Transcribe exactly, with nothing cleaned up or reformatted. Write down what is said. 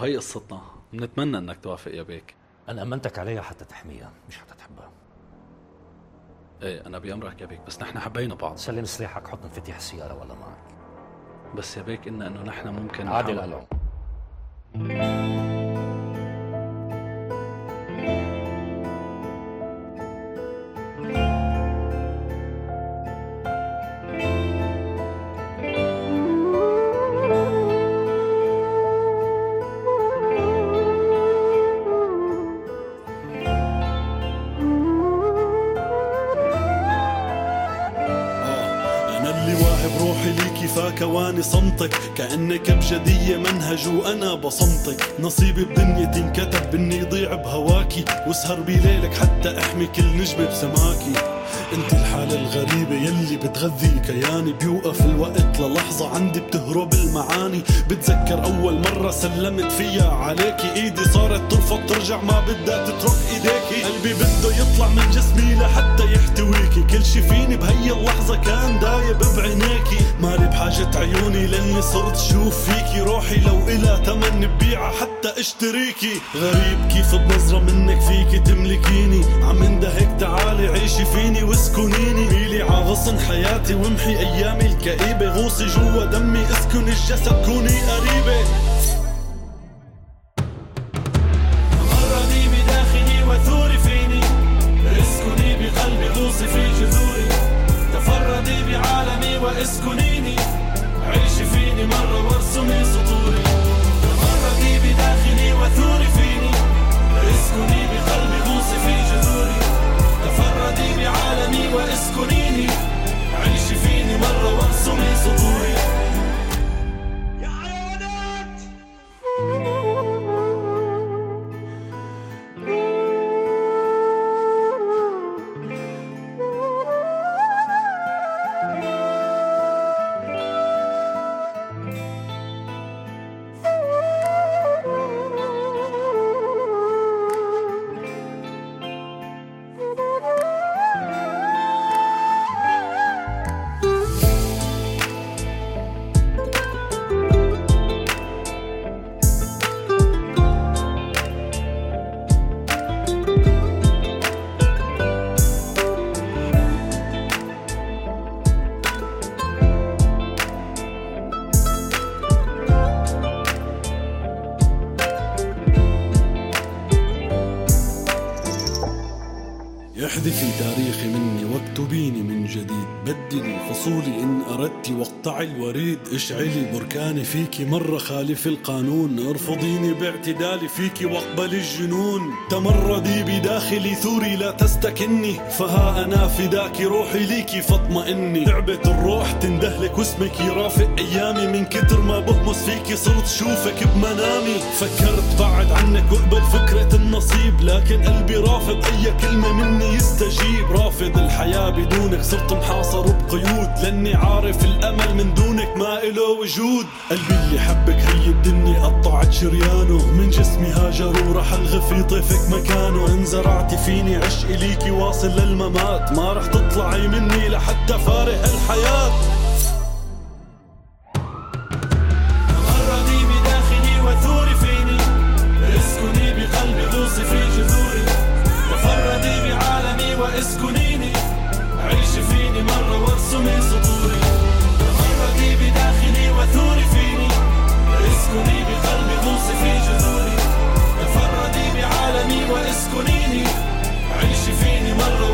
وهي قصتنا. بنتمنى انك توافق يا بيك. انا امنتك عليها حتى تحميها مش حتى تحبها. ايه انا بأمرك يا بيك، بس نحن حبينا بعض. سلم سلاحك، حط مفاتيح السيارة ولا معك. بس يا بيك إن انه نحن ممكن عادل الو. كواني صمتك كأنك بجدية منهج وأنا بصمتك. نصيبي بدنيتي انكتب إني يضيع بهواكي، واسهر بليلك حتى أحمي كل نجمة بسماكي. انت الحالة الغريبة يلي بتغذي كياني، بيوقف الوقت للحظة عندي بتهرب المعاني. بتذكر أول مرة سلمت فيها عليكي، ايدي صارت ترفض ترجع ما بدها تترك ايديكي. قلبي بده يطلع من جسمي لحتى يحتويكي، كل شي فيني بهي اللحظة كان دايب بعينيكي. مالي بحاجة عيوني لاني صرت شوف فيكي، روحي لو إلها تمن ببيعها حتى اشتريكي. غريب كيف بنظرة منك فيكي تملكيني، عم اندهك تعالي عيشي فيني واسكنيني. ميلي عغصن حياتي وامحي ايامي الكئيبة، غوصي جوا دمي اسكن الجسد كوني قريبة. تمردي بداخلي وثوري فيني، اسكني بقلبي غوصي في جذوري. تفردي بعالمي واسكنيني، عيشي فيني مرة وارسمي سطوري. تمردي بداخلي وثوري فيني، اسكني بقلبي غوصي في جذوري. تفردي بعالمي واسكنيني، عيشي فيني مرة وارسمي سطوري. يا حيوانات احذفي تاريخي مني واكتبيني من جديد، بدلي فصولي إن أردتي واقطعي الوريد. اشعلي بركاني فيكي مرة خالف القانون، ارفضيني باعتدالي فيكي واقبلي الجنون. تمردي بداخلي ثوري لا تستكني، فها أنا فداكي روحي ليكي فاطمئني. تعبت الروح تندهلك واسمك يرافق أيامي، من كتر ما بهمس فيكي صرت شوفك بمنامي. فكرت بعد عنك واقبل فكرة النصيب، لكن قلبي رافض أي كلمة مني يستجيب. رافض الحياة بدونك صرت محاصر بقيود، لاني عارف الامل من دونك ما إله وجود. قلبي اللي حبك هي الدنيا قطعت شريانه، من جسمي هاجر ورح الغي في طيفك مكانه. ان زرعتي فيني عشقي ليكي واصل للممات، ما رح تطلعي مني لحتى فارق الحياة. تمردي بداخلي وثوري فيني، اسكني بقلبي غوصي في جذوري. تفردي بعالمي واسكنيني، عيشي فيني مرة وارسمي سطوري. تمردي بداخلي وثوري فيني، اسكني بقلبي غوصي في جذوري. تفردي بعالمي واسكنيني، عيشي فيني مرة